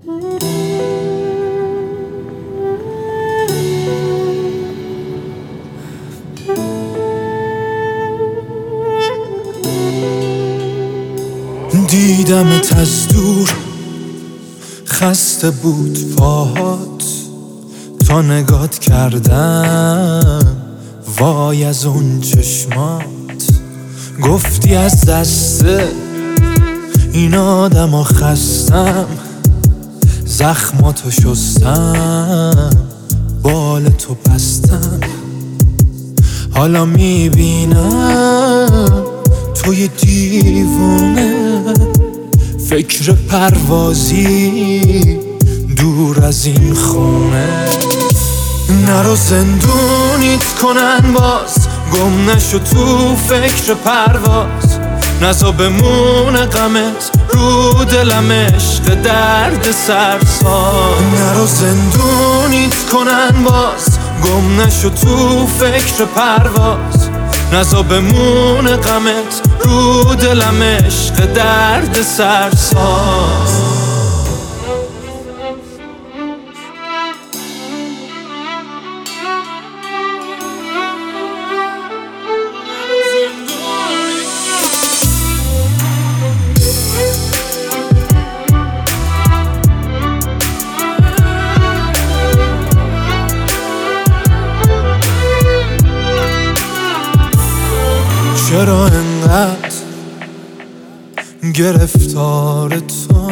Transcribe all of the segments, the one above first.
دیدمت از دور، خسته بود پاهات، تا نگات کردم وای از اون چشمات. گفتی از دست این آدم خستم، زخماتو شستم، بال تو بستم. حالا میبینم توی دیوونه، فکر پروازی دور از این خونه. نرو زندونیت کنن باز، گم نشو تو فکر پرواز. نزا بمونه غمت رو دلم، عشق درد سرساز. نرو زندونیت کنن باز، گم نشو تو فکر پرواز. نزا بمونه غمت رو دلم، عشق درد سرساز. چرا انقدر گرفتار تو؟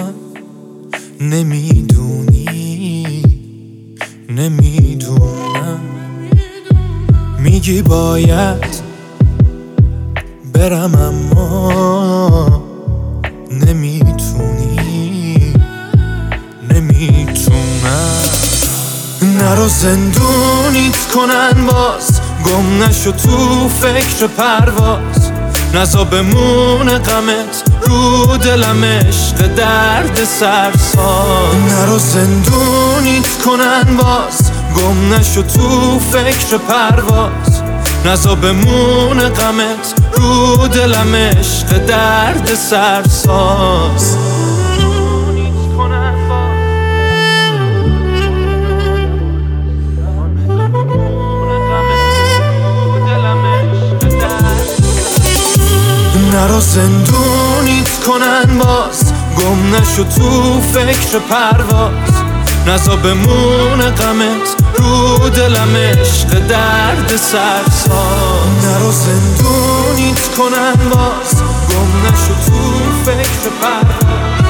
نمیدونی نمیدونم. میگی باید برم اما نمیتونی نمیتونم. نرو زندونیت کنن باز، گم نشو تو فکر پرواز. نزا بمونه غمت رو دلم، عشق درد سرساز. نرو زندونیت کنن باز، گم نشو تو فکر پرواز. نزا بمونه غمت رو دلم، عشق درد سرساز. نرو زندونیت کنن باز، گم نشو تو فکر پرواز. نزا بمونه غمت رو دلم، عشق درد سرساز. نرو زندونیت کنن باز، گم نشو تو فکر پرواز.